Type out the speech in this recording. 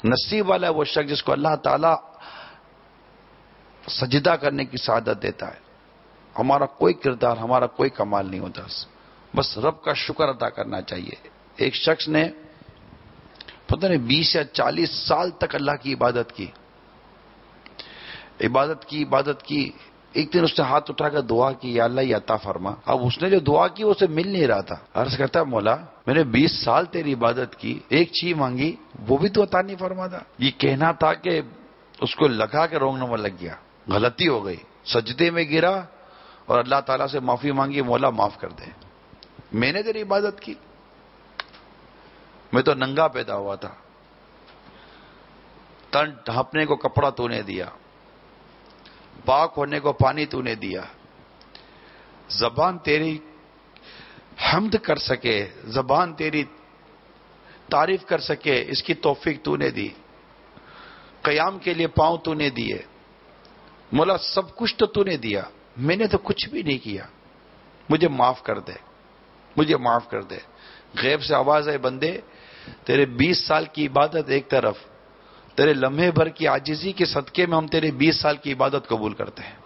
نصیب والا ہے وہ شخص جس کو اللہ تعالی سجدہ کرنے کی سعادت دیتا ہے. ہمارا کوئی کردار، ہمارا کوئی کمال نہیں ہوتا، بس رب کا شکر ادا کرنا چاہیے. ایک شخص نے پتہ نہیں 20 یا 40 سال تک اللہ کی عبادت کی. ایک دن اس نے ہاتھ اٹھا کر دعا کی، یا اللہ یہ عطا فرما. اب اس نے جو دعا کی اسے مل نہیں رہا تھا. عرض کرتا ہے مولا میں نے 20 سال تیری عبادت کی، ایک چیز مانگی وہ بھی تو عطا نہیں فرماتا. یہ کہنا تھا کہ اس کو لگا کہ رونگ نمبر لگ گیا، غلطی ہو گئی، سجدے میں گرا اور اللہ تعالیٰ سے معافی مانگی، مولا معاف کر دے، میں نے تیری عبادت کی، میں تو ننگا پیدا ہوا تھا، تن ڈھانپنے کو کپڑا تو نے دیا، پاک ہونے کو پانی تو نے دیا، زبان تیری حمد کر سکے، زبان تیری تعریف کر سکے، اس کی توفیق تو نے دی، قیام کے لیے پاؤں تو نے دیے، مولا سب کچھ تو نے دیا، میں نے تو کچھ بھی نہیں کیا، مجھے معاف کر دے، مجھے معاف کر دے. غیب سے آواز ہے بندے تیرے 20 سال کی عبادت ایک طرف، تیرے لمحے بھر کی عاجزی کے صدقے میں ہم تیرے 20 سال کی عبادت قبول کرتے ہیں.